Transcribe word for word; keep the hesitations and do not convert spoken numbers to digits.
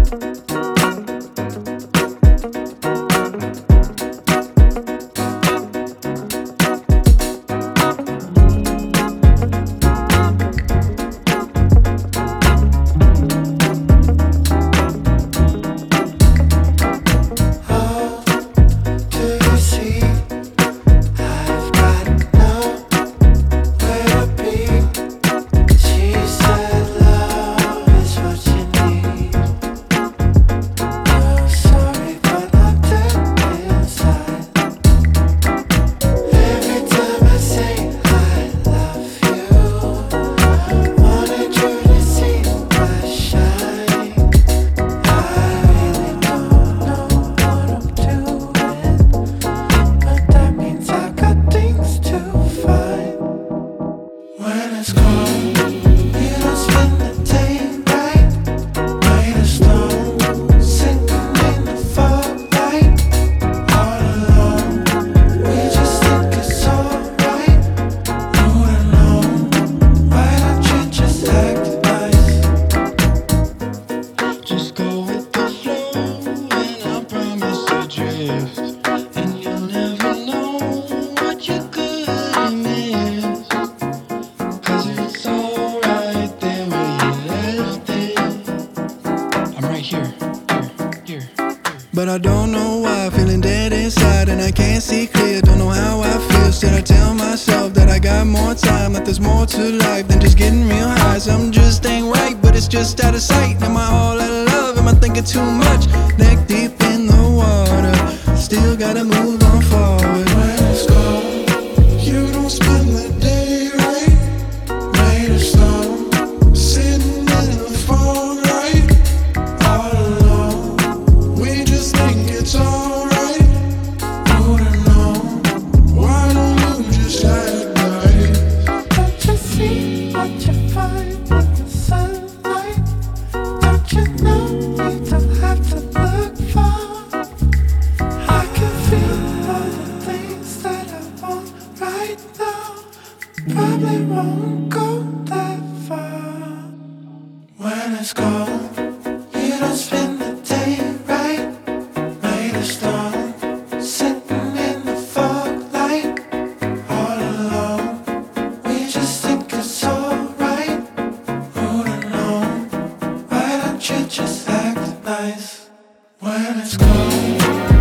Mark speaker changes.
Speaker 1: But I don't know why, feeling dead inside and I can't see clear. Don't know how I feel, should I tell myself that I got more time, that there's more to life than just getting real high. Something just ain't right, but it's just out of sight. Am I all out of love, am I thinking too much? Neck deep in the water, still gotta move on forward.
Speaker 2: When it's cold, you don't spend the day right. Made of stone, sitting in the fog, right? All alone, we just think it's alright. Would've known, why don't you just act right?
Speaker 3: Don't you see what you find in the sunlight? Don't you know you don't have to look far? I can feel all the things that I want right now. Probably won't go that far.
Speaker 2: When it's cold, you don't spend the day right. Made of stone, sitting in the fog light. All alone, we just think it's alright. Would've known, why don't you just act nice? When it's cold.